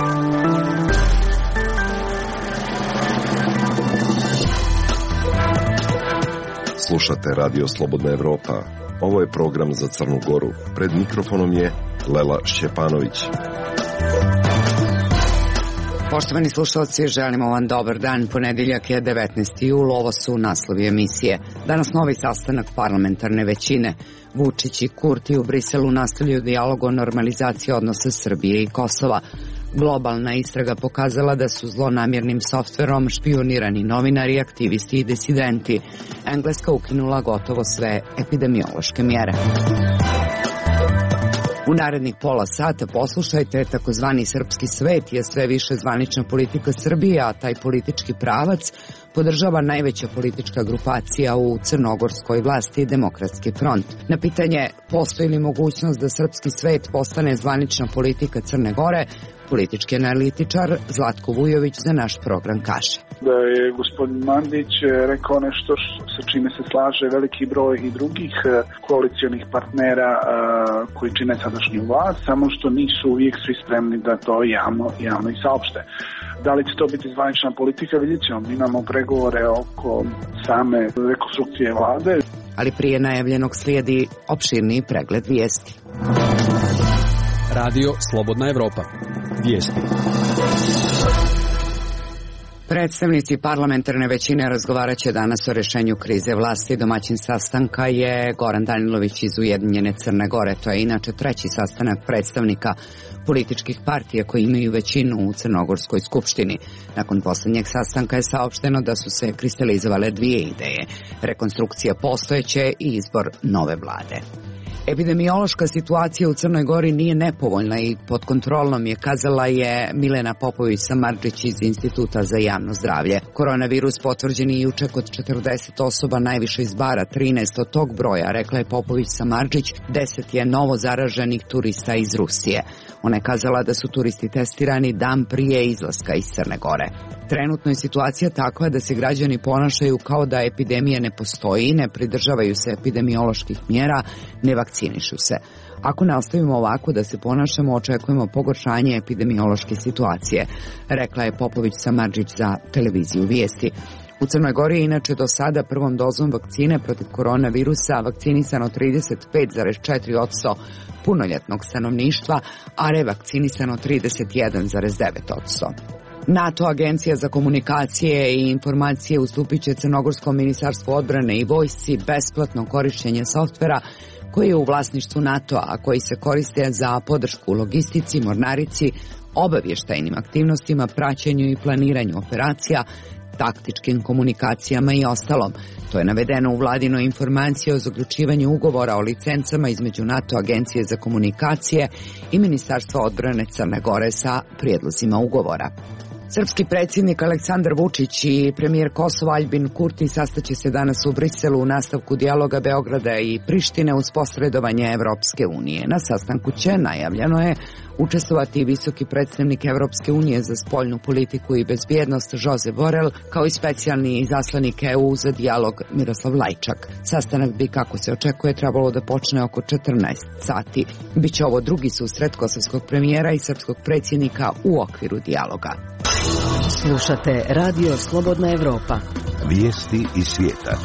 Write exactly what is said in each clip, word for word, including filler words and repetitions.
Slušate Radio Slobodna Evropa. Ovo je program za Crnu Goru. Pred mikrofonom je Lela Šćepanović. Poštovani slušalci, želimo vam dobar dan. Ponedeljak je devetnaesti jul, ovo su naslovi emisije. Danas novi sastanak parlamentarne većine. Vučić i Kurti u Briselu nastavljaju dijalog o normalizaciji odnosa Srbije i Kosova. Globalna istraga pokazala da su zlonamjernim softverom špijunirani novinari, aktivisti i disidenti. Engleska ukinula gotovo sve epidemiološke mjere. U narednih pola sata poslušajte, takozvani srpski svet je sve više zvanična politika Srbije, a taj politički pravac podržava najveća politička grupacija u crnogorskoj vlasti, Demokratski front. Na pitanje postoji li mogućnost da srpski svet postane zvanična politika Crne Gore, politički analitičar Zlatko Vujović za naš program kaže. Da je gospodin Mandić rekao nešto sa čime se slaže veliki broj i drugih koalicionih partnera koji čine sadašnju vlast, samo što nisu uvijek svi spremni da to javno, javno i saopšte. Da li će to biti zvanična politika, vidjet ćemo. Mi imamo pregovore oko same rekonstrukcije vlade. Ali prije najavljenog slijedi opširniji pregled vijesti. Radio Slobodna Evropa. Vijesti. Predstavnici parlamentarne većine razgovarat će danas o rešenju krize vlasti. Domaćin sastanka je Goran Danilović iz Ujedinjene Crne Gore. To je inače treći sastanak predstavnika političkih partija koji imaju većinu u Crnogorskoj skupštini. Nakon poslednjeg sastanka je saopšteno da su se kristalizovale dvije ideje: rekonstrukcija postojeće i izbor nove vlade. Epidemiološka situacija u Crnoj Gori nije nepovoljna i pod kontrolom je, kazala je Milena Popović-Samardžić iz Instituta za javno zdravlje. Koronavirus potvrđen je juče kod četrdeset osoba, najviše iz Bara, trinaest od tog broja, rekla je Popović-Samardžić, deset je novo zaraženih turista iz Rusije. Ona je kazala da su turisti testirani dan prije izlaska iz Crne Gore. Trenutno je situacija takva da se građani ponašaju kao da epidemija ne postoji, ne pridržavaju se epidemioloških mjera, ne vakcinišu se. Ako nastavimo ovako da se ponašamo, očekujemo pogoršanje epidemiološke situacije, rekla je Popović-Samardžić za televiziju Vijesti. U Crnoj Gori je inače do sada prvom dozom vakcine protiv koronavirusa vakcinisano trideset pet zarez četiri posto punoljetnog stanovništva, a revakcinisano trideset jedan zarez devet posto. NATO, Agencija za komunikacije i informacije, ustupit će Crnogorskom ministarstvu odbrane i vojsci besplatno korišćenje softvera koji je u vlasništvu NATO-a, a koji se koriste za podršku logistici, mornarici, obavještajnim aktivnostima, praćenju i planiranju operacija, taktičkim komunikacijama i ostalom. To je navedeno u vladinoj informaciji o zaključivanju ugovora o licencama između NATO Agencije za komunikacije i Ministarstva odbrane Crne Gore sa prijedlozima ugovora. Srpski predsjednik Aleksandar Vučić i premijer Kosova Aljbin Kurti sastaće se danas u Briselu u nastavku dijaloga Beograda i Prištine uz posredovanje Evropske unije. Na sastanku će, najavljeno je, učestvovati visoki predstavnik Evropske unije za spoljnu politiku i bezbjednost Josep Borrell, kao i specijalni izaslanik E U za dijalog Miroslav Lajčak. Sastanak bi, kako se očekuje, trebalo da počne oko četrnaest sati. Biće ovo drugi susret kosovskog premijera i srpskog predsjednika u okviru dijaloga. Slušate Radio Slobodna Evropa. Vijesti iz svijeta.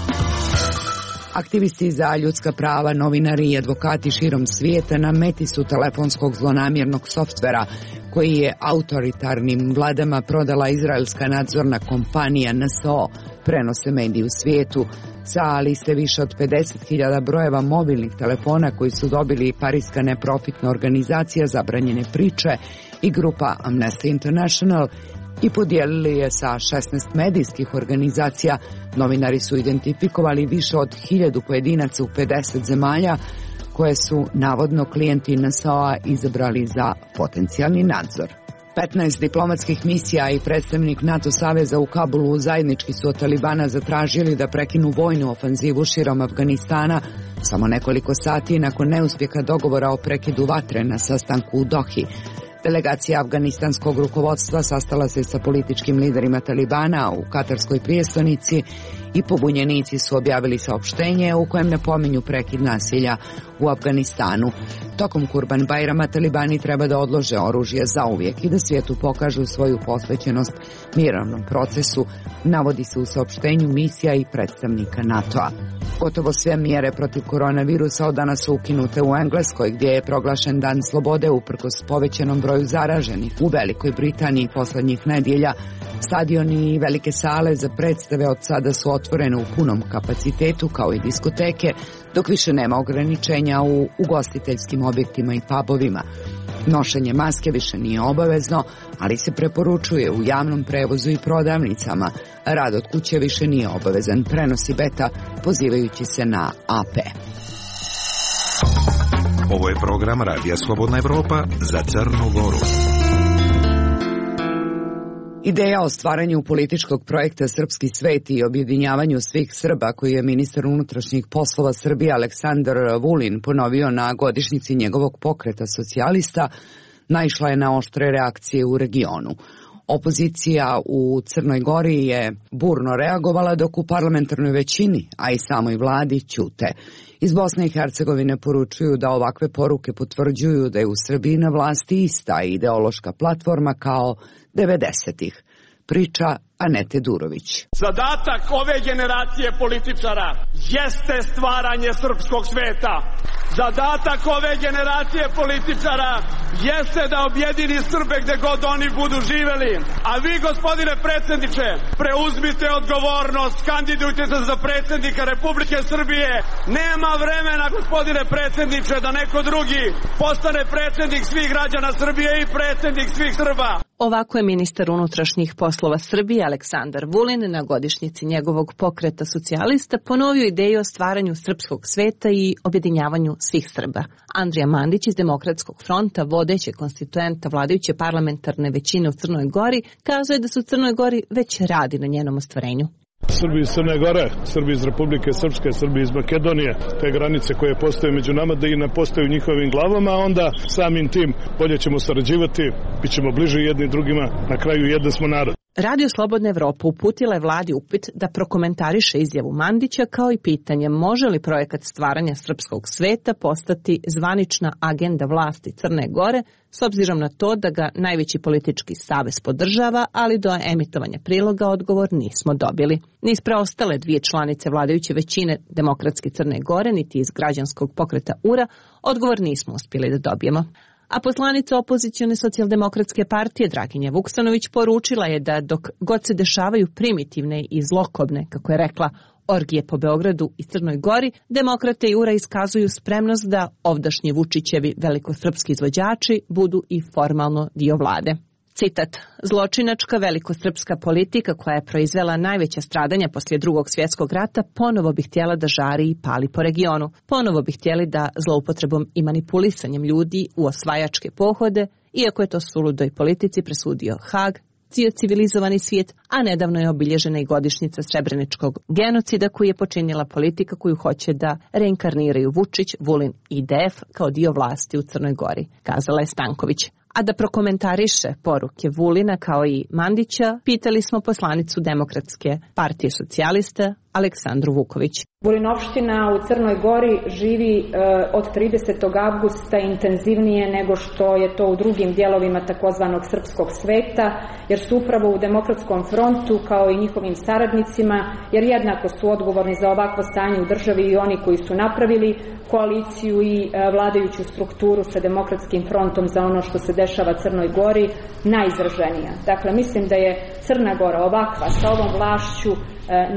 Aktivisti za ljudska prava, novinari i advokati širom svijeta na meti su telefonskog zlonamjernog softvera koji je autoritarnim vladama prodala izraelska nadzorna kompanija N S O, prenose mediji u svijetu. Sa liste više od pedeset hiljada brojeva mobilnih telefona koji su dobili parijska neprofitna organizacija Zabranjene priče i grupa Amnesty International i podijelili je sa šesnaest medijskih organizacija. Novinari su identifikovali više od hiljadu pojedinaca u pedeset zemalja koje su navodno klijenti N S O-a izabrali za potencijalni nadzor. petnaest diplomatskih misija i predstavnik NATO saveza u Kabulu zajednički su od Talibana zatražili da prekinu vojnu ofanzivu širom Afganistana samo nekoliko sati nakon neuspjeha dogovora o prekidu vatre na sastanku u Dohi. Delegacija afganistanskog rukovodstva sastala se sa političkim liderima Talibana u katarskoj prijestonici i pobunjenici su objavili saopštenje u kojem napominju prekid nasilja u Afganistanu. Tokom Kurban Bajrama Talibani treba da odlože oružje zauvijek i da svijetu pokažu svoju posvećenost mirovnom procesu, navodi se u saopštenju misija i predstavnika NATO-a. Gotovo sve mjere protiv koronavirusa od danas su ukinute u Engleskoj, gdje je proglašen dan slobode uprkos povećanom broju zaraženih. U Velikoj Britaniji poslednjih nedjelja stadioni i velike sale za predstave od sada su otvorene u punom kapacitetu, kao i diskoteke, dok više nema ograničenja u ugostiteljskim objektima i pubovima. Nošenje maske više nije obavezno, ali se preporučuje u javnom prevozu i prodavnicama. Rad od kuće više nije obavezan, prenosi Beta pozivajući se na A P. Ovo je program Radija Slobodna Evropa za Crnu Goru. Ideja o stvaranju političkog projekta Srpski svet i objedinjavanju svih Srba, koju je ministar unutrašnjih poslova Srbije Aleksandar Vulin ponovio na godišnjici njegovog pokreta socijalista, naišla je na oštre reakcije u regionu. Opozicija u Crnoj Gori je burno reagovala, dok u parlamentarnoj većini, a i samoj vladi, ćute. Iz Bosne i Hercegovine poručuju da ovakve poruke potvrđuju da je u Srbiji na vlasti ista ideološka platforma kao devedesetih. Priča Anete Durović. Zadatak ove generacije političara jeste stvaranje srpskog sveta. Zadatak ove generacije političara jeste da objedini Srbe gde god oni budu živeli. A vi, gospodine predsjedniče, preuzmite odgovornost, kandidujte se za predsjednika Republike Srbije. Nema vremena, gospodine predsjedniče, da neko drugi postane predsjednik svih građana Srbije i predsjednik svih Srba. Ovako je ministar unutrašnjih poslova Srbije Aleksandar Vulin na godišnjici njegovog pokreta socijalista ponovio ideju o stvaranju srpskog sveta i objedinjavanju svih Srba. Andrija Mandić iz Demokratskog fronta, vodeće konstituenta vladajuće parlamentarne većine u Crnoj Gori, kazuje da su u Crnoj Gori već radi na njenom ostvarenju. Srbi iz Crne Gore, Srbi iz Republike Srpske, Srbi iz Makedonije, te granice koje postoje među nama da i ne postoje u njihovim glavama, a onda samim tim bolje ćemo sarađivati, bit ćemo bliži jedni drugima, na kraju jedan smo narod. Radio Slobodna Evropa uputila je vladi upit da prokomentariše izjavu Mandića, kao i pitanje može li projekat stvaranja srpskog sveta postati zvanična agenda vlasti Crne Gore, s obzirom na to da ga najveći politički savez podržava, ali do emitovanja priloga odgovor nismo dobili. Ni iz preostale dvije članice vladajuće većine Demokratske Crne Gore, niti iz građanskog pokreta U R A, odgovor nismo uspjeli da dobijemo. A poslanica opozicione socijaldemokratske partije Draginja Vuksanović poručila je da dok god se dešavaju primitivne i zlokobne, kako je rekla, orgije po Beogradu i Crnoj Gori, demokrate i U R A iskazuju spremnost da ovdašnji Vučićevi velikosrpski izvođači budu i formalno dio vlade. Citat, zločinačka velikosrpska politika koja je proizvela najveća stradanja poslije drugog svjetskog rata ponovo bi htjela da žari i pali po regionu. Ponovo bi htjeli da zloupotrebom i manipulisanjem ljudi u osvajačke pohode, iako je to suludoj politici presudio Hag, cijel civilizovani svijet, a nedavno je obilježena i godišnjica srebreničkog genocida koju je počinjela politika koju hoće da reinkarniraju Vučić, Vulin i D F kao dio vlasti u Crnoj Gori, kazala je Stanković. A da prokomentariše poruke Vulina kao i Mandića, pitali smo poslanicu Demokratske partije socijalista Aleksandru Vuković. Vulinovština u Crnoj Gori živi e, od tridesetog avgusta intenzivnije nego što je to u drugim dijelovima takozvanog srpskog sveta, jer su upravo u Demokratskom frontu kao i njihovim saradnicima, jer jednako su odgovorni za ovakvo stanje u državi i oni koji su napravili koaliciju i e, vladajuću strukturu sa Demokratskim frontom za ono što se dešava Crnoj Gori najizraženija. Dakle, mislim da je Crna Gora ovakva sa ovom vlašću e,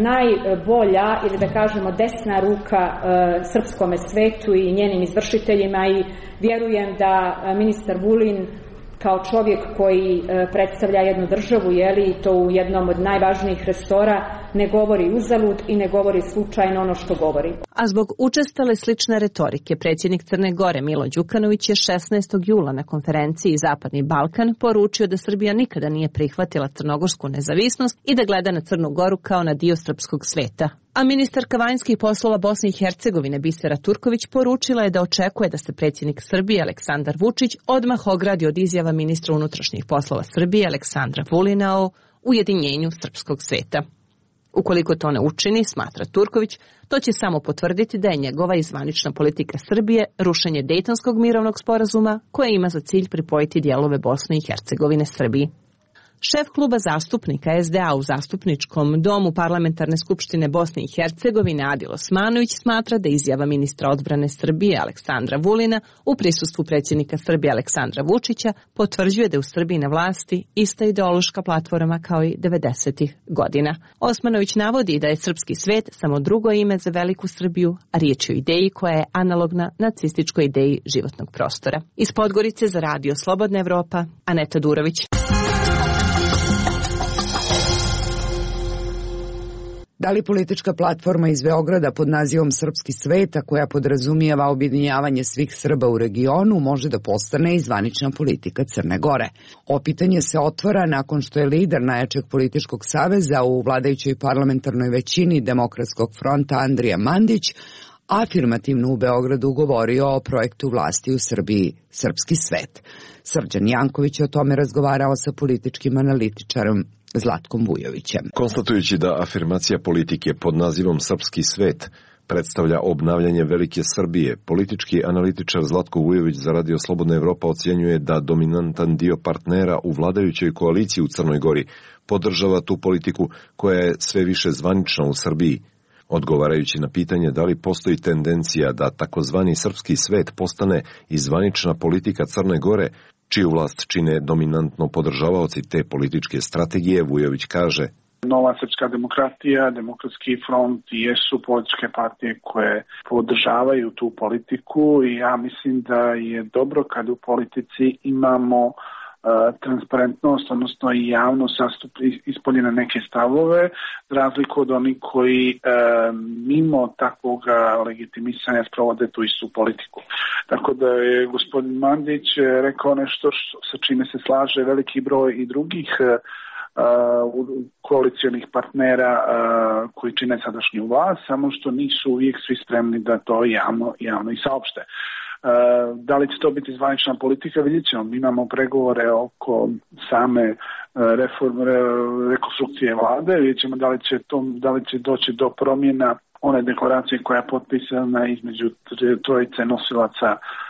najbolja ili da kažemo desna ruka e, srpskome svetu i njenim izvršiteljima i vjerujem da e, ministar Vulin kao čovjek koji e, predstavlja jednu državu, jeli, i to u jednom od najvažnijih resora, ne govori uzalud i ne govori slučajno ono što govori. A zbog učestale slične retorike, predsjednik Crne Gore Milo Đukanović je šesnaestog jula na konferenciji Zapadni Balkan poručio da Srbija nikada nije prihvatila crnogorsku nezavisnost i da gleda na Crnu Goru kao na dio srpskog sveta. A ministarka vanjskih poslova Bosne i Hercegovine Bisera Turković poručila je da očekuje da se predsjednik Srbije Aleksandar Vučić odmah ogradi od izjava ministra unutrašnjih poslova Srbije Aleksandra Vulina o ujedinjenju srpskog sveta. Ukoliko to ne učini, smatra Turković, to će samo potvrditi da je njegova i zvanična politika Srbije rušenje Dejtonskog mirovnog sporazuma koje ima za cilj pripojiti dijelove Bosne i Hercegovine Srbiji. Šef kluba zastupnika es de a u Zastupničkom domu Parlamentarne skupštine Bosne i Hercegovine Adil Osmanović smatra da izjava ministra odbrane Srbije Aleksandra Vulina u prisustvu predsjednika Srbije Aleksandra Vučića potvrđuje da je u Srbiji na vlasti ista ideološka platforma kao i devedesetih godina. Osmanović navodi da je srpski svet samo drugo ime za veliku Srbiju, a riječ je o ideji koja je analogna nacističkoj ideji životnog prostora. Iz Podgorice za Radio Slobodna Evropa, Aneta Durović. Da li politička platforma iz Beograda pod nazivom Srpski svet, a koja podrazumijeva objedinjavanje svih Srba u regionu, može da postane i zvanična politika Crne Gore? O pitanje se otvara nakon što je lider najjačeg političkog saveza u vladajućoj parlamentarnoj većini Demokratskog fronta Andrija Mandić afirmativno u Beogradu govorio o projektu vlasti u Srbiji Srpski svet. Srđan Janković je o tome razgovarao sa političkim analitičarom Zlatkom Vujovićem. Konstatujući da afirmacija politike pod nazivom Srpski svet predstavlja obnavljanje velike Srbije, politički analitičar Zlatko Vujović za Radio Slobodna Evropa ocjenjuje da dominantan dio partnera u vladajućoj koaliciji u Crnoj Gori podržava tu politiku koja je sve više zvanična u Srbiji. Odgovarajući na pitanje da li postoji tendencija da takozvani srpski svet postane i zvanična politika Crne Gore, čiju vlast čine dominantno podržavaoci te političke strategije, Vujović kaže: Nova srpska demokratija, Demokratski front jesu političke partije koje podržavaju tu politiku i ja mislim da je dobro kad u politici imamo transparentnost, odnosno i javno sastup ispoljene neke stavove, za razliku od onih koji e, mimo takvog legitimisanja sprovode tu istu politiku. Tako da je gospodin Mandić rekao nešto što, sa čime se slaže veliki broj i drugih e, koalicijonih partnera e, koji čine sadašnju vlast, samo što nisu uvijek svi spremni da to javno, javno i saopšte. Da li će to biti zvanična politika, vidjet ćemo. Mi imamo pregovore oko same reforme, rekonstrukcije vlade, vidjet ćemo da li će, to, da li će doći do promjena one deklaracije koja je potpisana između trojice nosilaca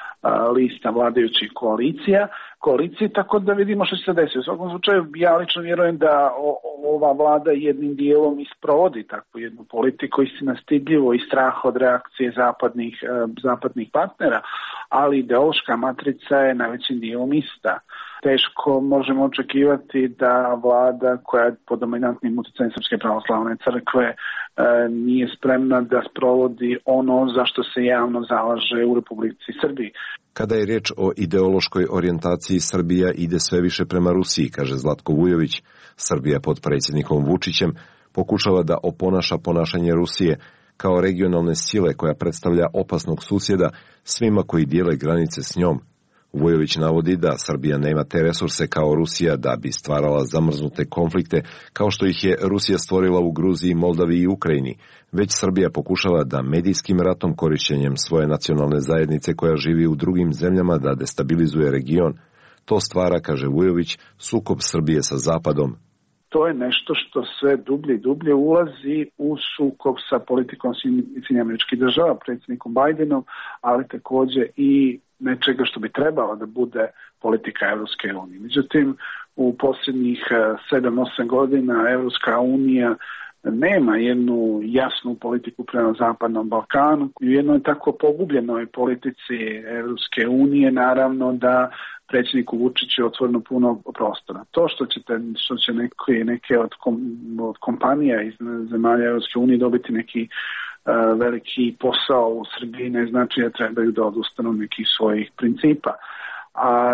lista vladajućih koalicija, koalicije, tako da vidimo što će se desiti. U svakom slučaju, ja lično vjerujem da ova vlada jednim dijelom isprovodi takvu jednu politiku, istina stidljivo i strah od reakcije zapadnih, zapadnih partnera, ali ideološka matrica je najvećim dijelom ista. Teško možemo očekivati da vlada koja je pod dominantnim utjecajem Srpske pravoslavne crkve e, nije spremna da sprovodi ono za što se javno zalaže u Republici Srbiji. Kada je riječ o ideološkoj orijentaciji, Srbija ide sve više prema Rusiji, kaže Zlatko Vujović. Srbija pod predsjednikom Vučićem pokušava da oponaša ponašanje Rusije kao regionalne sile koja predstavlja opasnog susjeda svima koji dijele granice s njom. Vujović navodi da Srbija nema te resurse kao Rusija da bi stvarala zamrznute konflikte kao što ih je Rusija stvorila u Gruziji, Moldaviji i Ukrajini, već Srbija pokušava da medijskim ratom, korišćenjem svoje nacionalne zajednice koja živi u drugim zemljama, da destabilizuje region. To stvara, kaže Vujović, sukob Srbije sa Zapadom. To je nešto što sve dublje i dublje ulazi u sukob sa politikom Sjedinjenih Američkih Država, predsjednikom Bajdenom, ali također i nečega što bi trebalo da bude politika Evropske unije. Međutim, u posljednjih sedam osam godina Evropska unija nema jednu jasnu politiku prema Zapadnom Balkanu. U jednoj tako pogubljenoj politici Evropske unije naravno da predsjedniku Vučiću je otvoreno puno prostora. To što ćete, što će neke, neke od, kom, od kompanija iz zemalja Evropske unije dobiti neki uh, veliki posao u Srbiji ne znači da trebaju da odustanu nekih svojih principa. A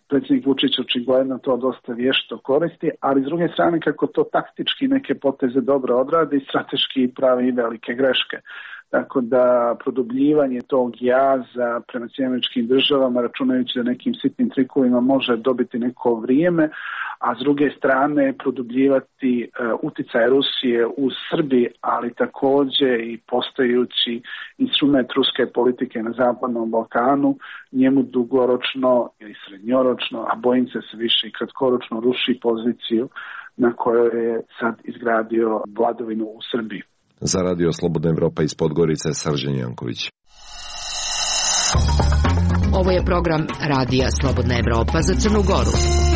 predsjednik Vučić očigledno to dosta vješto koristi, ali s druge strane kako to taktički neke poteze dobro odradi, strateški pravi i velike greške. Tako da produbljivanje tog jaza prema Sjedinjenim državama, računajući da nekim sitnim trikovima može dobiti neko vrijeme, a s druge strane produbljivati uh, uticaj Rusije u Srbiji, ali također i postajući instrument ruske politike na Zapadnom Balkanu, njemu dugoročno ili srednjoročno, a bojim se se više i kratkoročno ruši poziciju na kojoj je sad izgradio vladavinu u Srbiji. Za Radio Slobodna Evropa iz Podgorice, Srđan Janković. Ovo je program Radija Slobodna Evropa za Crnu Goru.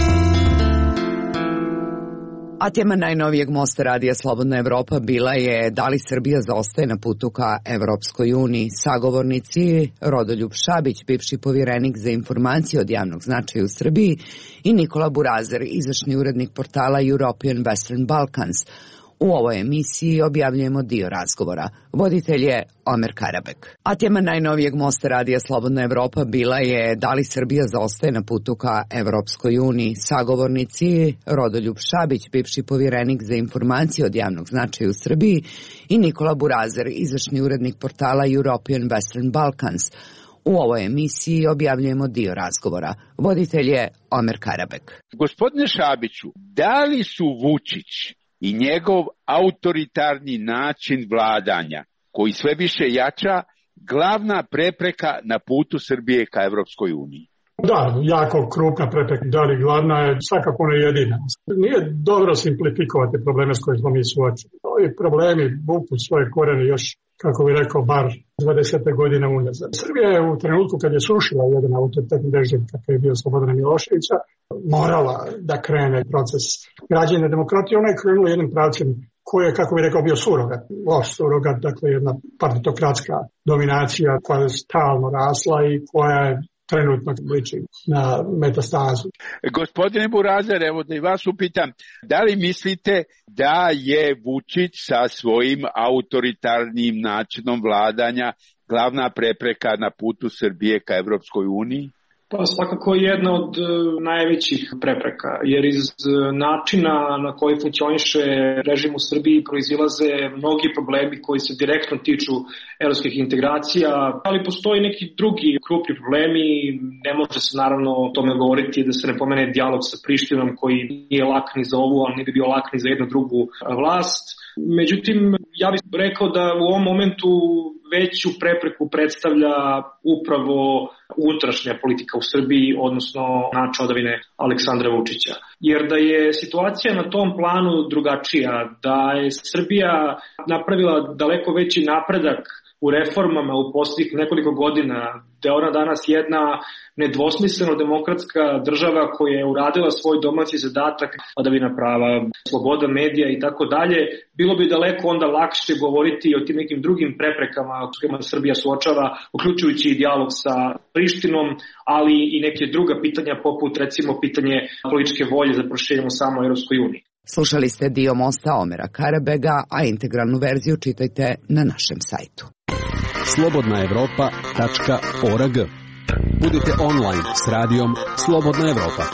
A tema najnovijeg mosta Radija Slobodna Evropa bila je da li Srbija zaostaje na putu ka Evropskoj uniji. Sagovornici Rodoljub Šabić, bivši povjerenik za informacije od javnog značaja u Srbiji, i Nikola Burazer, izvršni urednik portala European Western Balkans. U ovoj emisiji objavljujemo dio razgovora. Voditelj je Omer Karabek. A tema najnovijeg mosta Radija Slobodna Evropa bila je da li Srbija zaostaje na putu ka Evropskoj uniji. Sagovornici Rodoljub Šabić, bivši povjerenik za informacije od javnog značaja u Srbiji, i Nikola Burazer, izvršni urednik portala European Western Balkans. U ovoj emisiji objavljujemo dio razgovora. Voditelj je Omer Karabek. Gospodine Šabiću, da li su Vučić i njegov autoritarni način vladanja, koji sve više jača, glavna prepreka na putu Srbije ka Evropskoj uniji? Da, jako krupna prepreka, da li glavna je, svakako ne jedina. Nije dobro simplifikovati probleme s kojima smo mi suočeni. Ovi problemi vuku svoje korene još, kako bi rekao, bar dvadeset godina unazad. Srbija je u trenutku kad je srušila jedan autoritarni režim, kakav je bio Slobodana Miloševića, morala da krene proces građenja demokratije. Ona je krenula jednim pravcem koji je, kako bi rekao, bio surogat, loš surogat, dakle jedna partitokratska dominacija koja je stalno rasla i koja je trenutno liči na metastazu. Gospodine Burazer, evo da i vas upitam, da li mislite da je Vučić sa svojim autoritarnim načinom vladanja glavna prepreka na putu Srbije ka Evropskoj uniji? Pa svakako jedna od najvećih prepreka, jer iz načina na koji funkcioniše režim u Srbiji proizilaze mnogi problemi koji se direktno tiču evropskih integracija, ali postoji neki drugi krupni problemi. Ne može se naravno o tome govoriti da se ne pomene dijalog sa Prištinom koji nije lak ni za ovu, ali ne bi bio lak ni za jednu drugu vlast. Međutim, ja bih rekao da u ovom momentu veću prepreku predstavlja upravo unutrašnja politika u Srbiji, odnosno način vladavine Aleksandra Vučića. Jer da je situacija na tom planu drugačija, da je Srbija napravila daleko veći napredak u reformama u posljednjih nekoliko godina, da je ona danas jedna nedvosmisleno demokratska država koja je uradila svoj domaći zadatak, vladavina prava, sloboda medija i tako dalje, bilo bi daleko onda lakše govoriti o tim nekim drugim preprekama s kojima Srbija suočava, uključujući i dijalog sa Prištinom, ali i neke druga pitanja poput recimo pitanje političke volje za proširenje u samoj Evropskoj uniji. Slušali ste dio mosta Omera Karabega, a integralnu verziju čitajte na našem sajtu. slobodna evropa tačka org. Budite online s radijom Slobodna Evropa.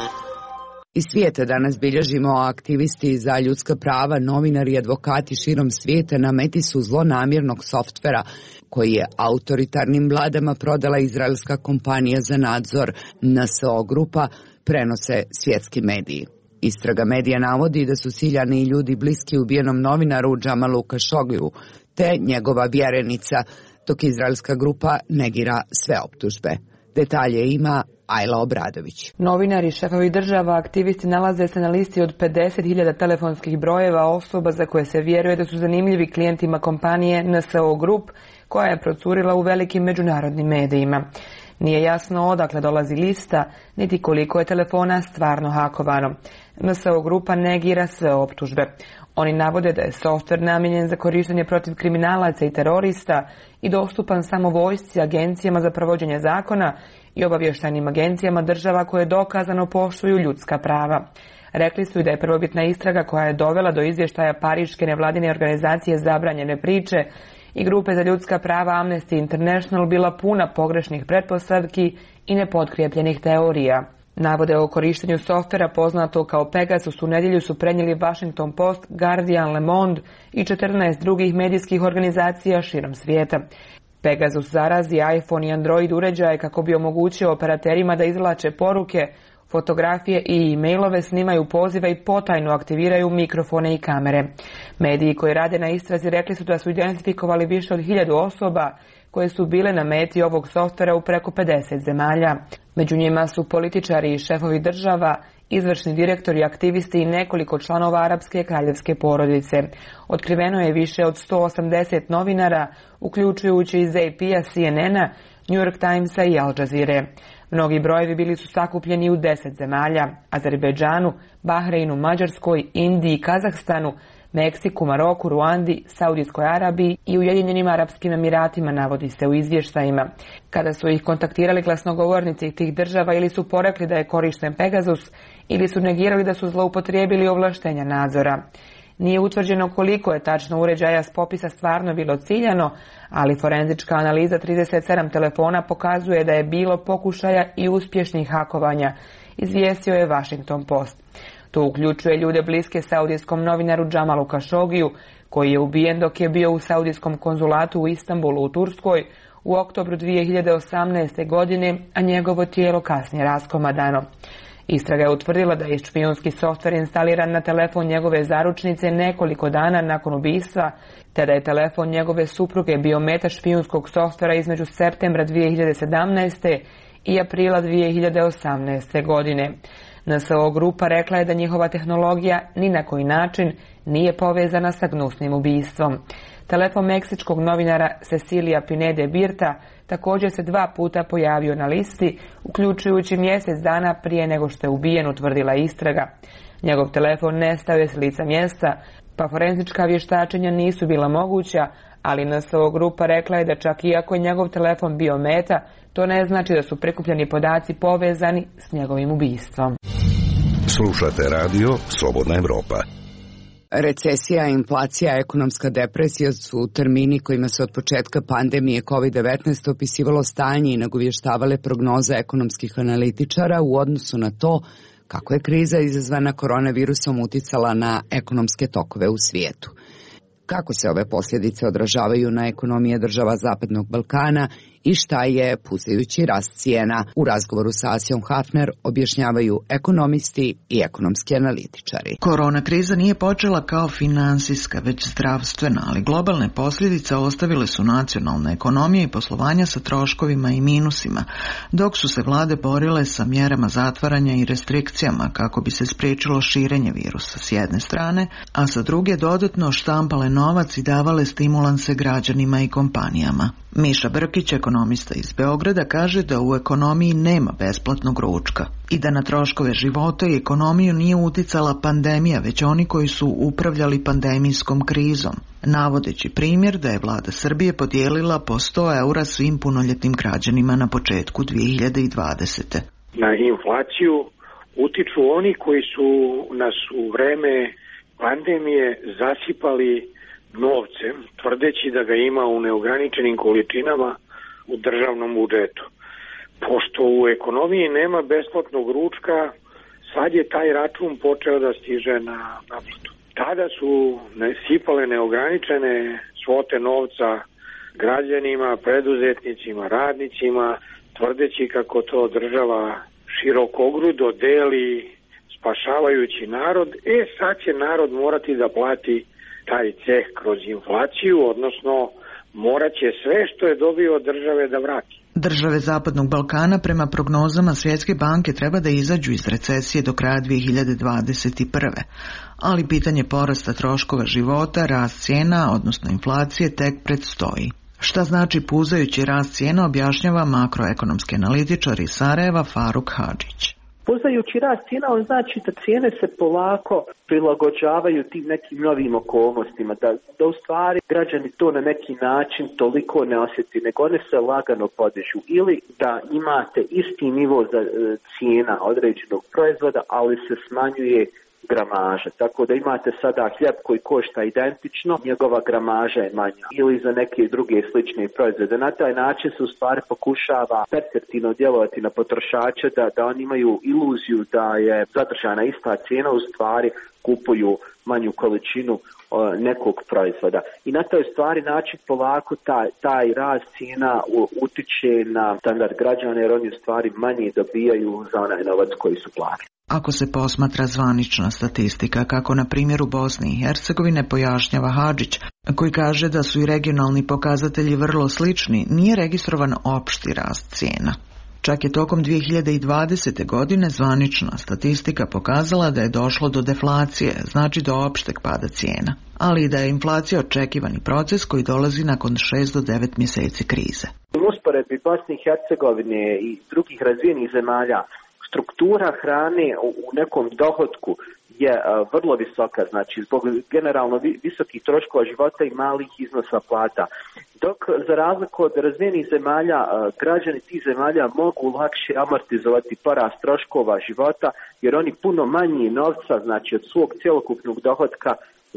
Iz svijeta danas bilježimo aktivisti za ljudska prava, novinari i advokati širom svijeta na meti su zlonamjernog softvera koji je autoritarnim vladama prodala izraelska kompanija za nadzor N S O grupa, prenose svjetski mediji. Istraga medija navodi da su ciljani ljudi bliski ubijenom novinaru Džamalu Kašogliju te njegova vjerenica, dok izraelska grupa negira sve optužbe. Detalje ima Ajla Obradović. Novinari, šefovi država, aktivisti nalaze se na listi od pedeset hiljada telefonskih brojeva osoba za koje se vjeruje da su zanimljivi klijentima kompanije N S O Group, koja je procurila u velikim međunarodnim medijima. Nije jasno odakle dolazi lista, niti koliko je telefona stvarno hakovano. N S O grupa negira sve optužbe. Oni navode da je softver namijenjen za korištenje protiv kriminalaca i terorista i dostupan samo vojsci, agencijama za provođenje zakona i obavještajnim agencijama država koje dokazano poštuju ljudska prava. Rekli su i da je prvobitna istraga koja je dovela do izvještaja Pariške nevladine organizacije Zabranjene priče i grupe za ljudska prava Amnesty International bila puna pogrešnih pretpostavki i nepotkrijepljenih teorija. Navode o korištenju softvera poznato kao Pegasus u nedjelju su prenijeli Washington Post, Guardian, Le Monde i četrnaest drugih medijskih organizacija širom svijeta. Pegasus zarazi iPhone i Android uređaje kako bi omogućio operaterima da izvlače poruke, fotografije i e-mailove, snimaju pozive i potajno aktiviraju mikrofone i kamere. Mediji koji rade na istrazi rekli su da su identifikovali više od hiljadu osoba koje su bile na meti ovog softvera u preko pedeset zemalja. Među njima su političari i šefovi država, izvršni direktori, aktivisti i nekoliko članova arapske kraljevske porodice. Otkriveno je više od sto osamdeset novinara, uključujući iz A P-a, C N N-a, New York Timesa i Al Jazeere. Mnogi brojevi bili su sakupljeni u deset zemalja: Azerbejdžanu, Bahreinu, Mađarskoj, Indiji, Kazahstanu, Meksiku, Maroku, Ruandi, Saudijskoj Arabiji i Ujedinjenim Arapskim Emiratima, navodi se u izvještajima. Kada su ih kontaktirali glasnogovornici tih država, ili su porekli da je korišten Pegasus, ili su negirali da su zloupotrijebili ovlaštenja nadzora. Nije utvrđeno koliko je tačno uređaja s popisa stvarno bilo ciljano, ali forenzička analiza trideset sedam telefona pokazuje da je bilo pokušaja i uspješnih hakovanja, izvijestio je Washington Post. To uključuje ljude bliske saudijskom novinaru Džamalu Kašogiju, koji je ubijen dok je bio u saudijskom konzulatu u Istanbulu u Turskoj u oktobru dvije hiljade osamnaeste. godine, a njegovo tijelo kasnije raskomadano. Istraga je utvrdila da je špijunski softver instaliran na telefon njegove zaručnice nekoliko dana nakon ubistva, te da je telefon njegove supruge bio meta špijunskog softvera između septembra dvije hiljade sedamnaeste. i aprila dvije hiljade osamnaeste. godine. N S O grupa rekla je da njihova tehnologija ni na koji način nije povezana sa gnusnim ubistvom. Telefon meksičkog novinara Cecilia Pinede Birta također se dva puta pojavio na listi, uključujući mjesec dana prije nego što je ubijen, utvrdila istraga. Njegov telefon nestao je s lica mjesta, pa forenzička vještačenja nisu bila moguća, ali N S O grupa rekla je da čak iako je njegov telefon bio meta, to ne znači da su prikupljeni podaci povezani s njegovim ubistvom. Slušate radio Slobodna Evropa. Recesija, inflacija, ekonomska depresija su termini kojima se od početka pandemije kovid devetnaest opisivalo stanje i nagovještavale prognoze ekonomskih analitičara u odnosu na to kako je kriza izazvana koronavirusom uticala na ekonomske tokove u svijetu. Kako se ove posljedice odražavaju na ekonomije država Zapadnog Balkana i šta je puzajući rast cijena? U razgovoru sa Asijom Hafner objašnjavaju ekonomisti i ekonomski analitičari. Korona kriza nije počela kao finansijska, već zdravstvena, ali globalne posljedice ostavile su nacionalne ekonomije i poslovanja sa troškovima i minusima, dok su se vlade borile sa mjerama zatvaranja i restrikcijama kako bi se spriječilo širenje virusa s jedne strane, a sa druge dodatno štampale novac i davale stimulanse građanima i kompanijama. Miša Brkić, ekonomista iz Beograda, kaže da u ekonomiji nema besplatnog ručka i da na troškove života i ekonomiju nije uticala pandemija, već oni koji su upravljali pandemijskom krizom, navodeći primjer da je vlada Srbije podijelila po sto eura svim punoljetnim građanima na početku dvije hiljade dvadesete. Na inflaciju utiču oni koji su nas u vreme pandemije zasipali novcem, tvrdeći da ga ima u neograničenim količinama u državnom budžetu. Pošto u ekonomiji nema besplatnog ručka, sad je taj račun počeo da stiže na naplatu. Tada su sipale neograničene svote novca građanima, preduzetnicima, radnicima, tvrdeći kako to država širokogrudo deli spašavajući narod. E sad će narod morati da plati taj ceh kroz inflaciju, odnosno morat će sve što je dobio od države da vrati. Države Zapadnog Balkana prema prognozama Svjetske banke treba da izađu iz recesije do kraja dvije hiljade dvadeset prve. Ali pitanje porasta troškova života, rast cijena, odnosno inflacije, tek predstoji. Šta znači puzajući rast cijena, objašnjava makroekonomski analitičar iz Sarajeva Faruk Hadžić. Puzajući rast cijena, on znači da cijene se polako prilagođavaju tim nekim novim okolnostima, da, da u stvari građani to na neki način toliko ne osjeti, nego one se lagano podižu. Ili da imate isti nivo za e, cijena određenog proizvoda, ali se smanjuje gramaža. Tako da imate sada hljeb koji košta identično, njegova gramaža je manja. Ili za neke druge slične proizvode. Na taj način se u stvari pokušava perceptivno djelovati na potrošače da, da oni imaju iluziju da je zadržana ista cijena, u stvari kupuju manju količinu o, nekog proizvoda. I na toj stvari način polako taj, taj rast cijena utiče na standard građana, jer oni u stvari manje dobijaju za onaj novac koji su platili. Ako se posmatra zvanična statistika, kako na primjeru Bosne i Hercegovine pojašnjava Hadžić, koji kaže da su i regionalni pokazatelji vrlo slični, nije registrovan opšti rast cijena. Čak je tokom dvije hiljade dvadesete. godine zvanična statistika pokazala da je došlo do deflacije, znači do opšteg pada cijena, ali i da je inflacija očekivani proces koji dolazi nakon šest do devet mjeseci krize. U usporedbi Bosne i Hercegovine i drugih razvijenih zemalja, struktura hrane u nekom dohotku je vrlo visoka, znači zbog generalno visokih troškova života i malih iznosa plata. Dok za razliku od razvijenih zemalja, građani tih zemalja mogu lakše amortizovati porast troškova života, jer oni puno manji novca, znači od svog cjelokupnog dohotka,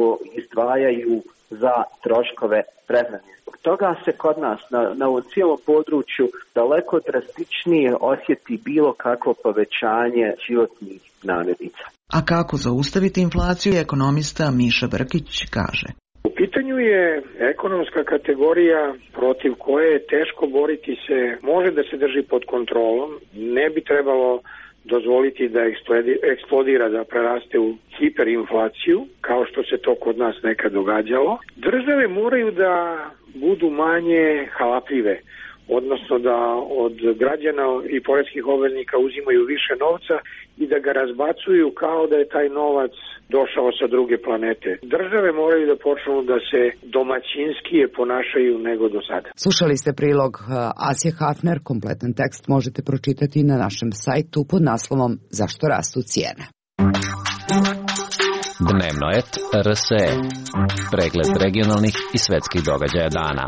izdvajaju za troškove prehrane. Zbog toga se kod nas na, na ovom cijelom području daleko drastičnije osjeti bilo kakvo povećanje životnih namirnica. A kako zaustaviti inflaciju, ekonomista Miša Brkić kaže. U pitanju je ekonomska kategorija protiv koje je teško boriti se, može da se drži pod kontrolom, ne bi trebalo dozvoliti da eksplodira, da preraste u hiperinflaciju, kao što se to kod nas nekad događalo. Države moraju da budu manje halapljive, odnosno da od građana i poreskih obveznika uzimaju više novca i da ga razbacuju kao da je taj novac došao sa druge planete. Države moraju da počnu da se domaćinskije ponašaju nego do sada. Slušali ste prilog Asije Hafner, kompletan tekst možete pročitati na našem sajtu pod naslovom Zašto rastu cijene. Dnevnoet R S E. Pregled regionalnih i svetskih događaja dana.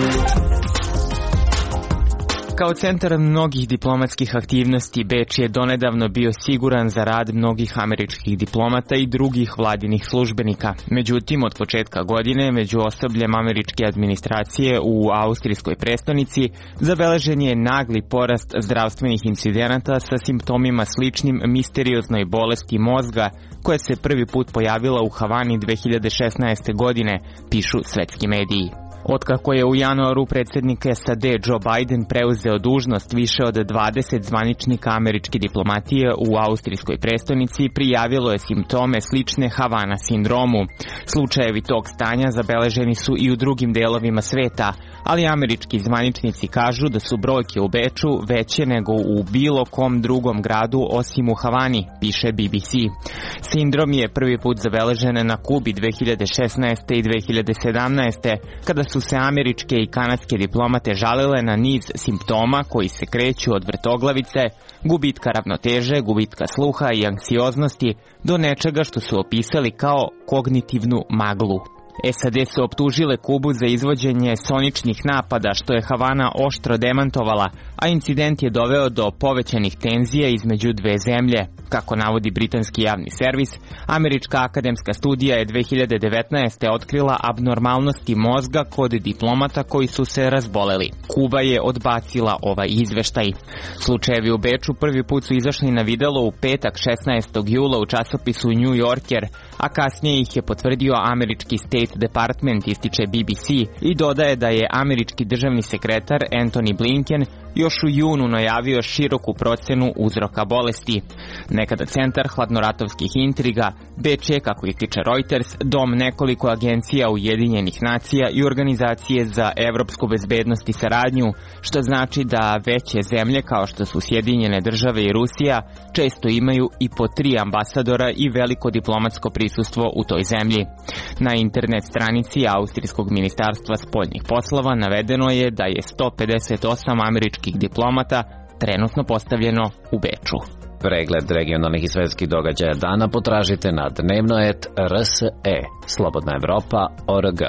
Kao centar mnogih diplomatskih aktivnosti, Beč je donedavno bio siguran za rad mnogih američkih diplomata i drugih vladinih službenika. Međutim, od početka godine, među osobljem američke administracije u austrijskoj prestonici, zabeležen je nagli porast zdravstvenih incidenata sa simptomima sličnim misterioznoj bolesti mozga, koja se prvi put pojavila u Havani dve hiljade šesnaeste. godine, pišu svetski mediji. Otkako je u januaru predsjednik S A D Joe Biden preuzeo dužnost, više od dvadeset zvaničnika američke diplomatije u austrijskoj prestonici prijavilo je simptome slične Havana sindromu. Slučajevi tog stanja zabeleženi su i u drugim delovima sveta, ali američki zvaničnici kažu da su brojke u Beču veće nego u bilo kom drugom gradu osim u Havani, piše B B C. Sindrom je prvi put zabeležen na Kubi dve hiljade šesnaeste. i dve hiljade sedamnaeste. kada su se američke i kanadske diplomate žalile na niz simptoma koji se kreću od vrtoglavice, gubitka ravnoteže, gubitka sluha i anksioznosti do nečega što su opisali kao kognitivnu maglu. S A D su optužile Kubu za izvođenje soničnih napada, što je Havana oštro demantovala, a incident je doveo do povećanih tenzija između dve zemlje. Kako navodi britanski javni servis, američka akademska studija je dve hiljade devetnaeste. otkrila abnormalnosti mozga kod diplomata koji su se razboleli. Kuba je odbacila ovaj izveštaj. Slučajevi u Beču prvi put su izašli na videlo u petak šesnaestog jula u časopisu New Yorker, a kasnije ih je potvrdio američki State Department, ističe B B C, i dodaje da je američki državni sekretar Antony Blinken još u junu najavio široku procenu uzroka bolesti. Nekada centar hladnoratovskih intriga, Beč je, kako ističe Reuters, dom nekoliko agencija Ujedinjenih nacija i organizacije za evropsku bezbednost i saradnju, što znači da veće zemlje kao što su Sjedinjene države i Rusija često imaju i po tri ambasadora i veliko diplomatsko prisustvo u toj zemlji. Na internet stranici Austrijskog ministarstva spoljnih poslova navedeno je da je sto pedeset osam američkih diplomata trenutno postavljeno u Beču. Pregled regionalnih i svetskih događaja dana potražite na dnevnoet R S E. Slobodna Evropa O R G.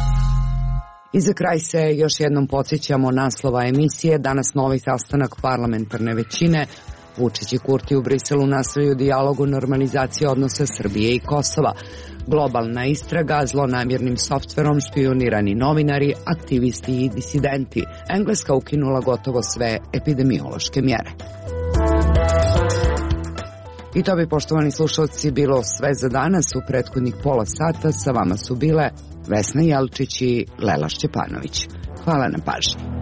I za kraj se još jednom podsjećamo naslova emisije. Danas novi sastanak parlamentarne većine Vučić i Kurti u Briselu nastavljaju dijalog o normalizaciji odnosa Srbije i Kosova. Globalna istraga, zlonamjernim softverom špijunirani novinari, aktivisti i disidenti. Engleska ukinula gotovo sve epidemiološke mjere. I to bi, poštovani slušalci, bilo sve za danas. U prethodnih pola sata sa vama su bile Vesna Jelčić i Lela Šćepanović. Hvala na pažnji.